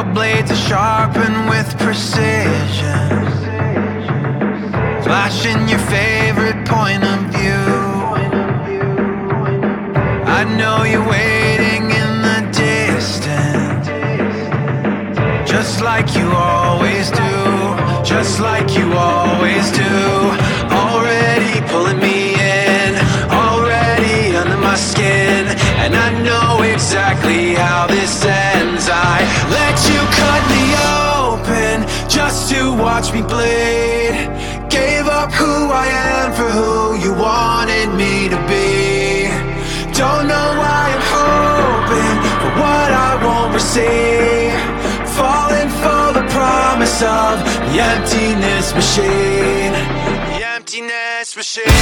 Your blades are sharpened with precision, flashing your favorite point of view. I know you're waiting in the distance, just like you always do, just like you always do. Already pulling me in, already under my skin, and I know exactly how this ends. I let you cut me open just to watch me bleed. Gave up who I am for who you wanted me to be. Don't know why I'm hoping for what I won't receive, falling for the promise of the emptiness machine. The emptiness machine.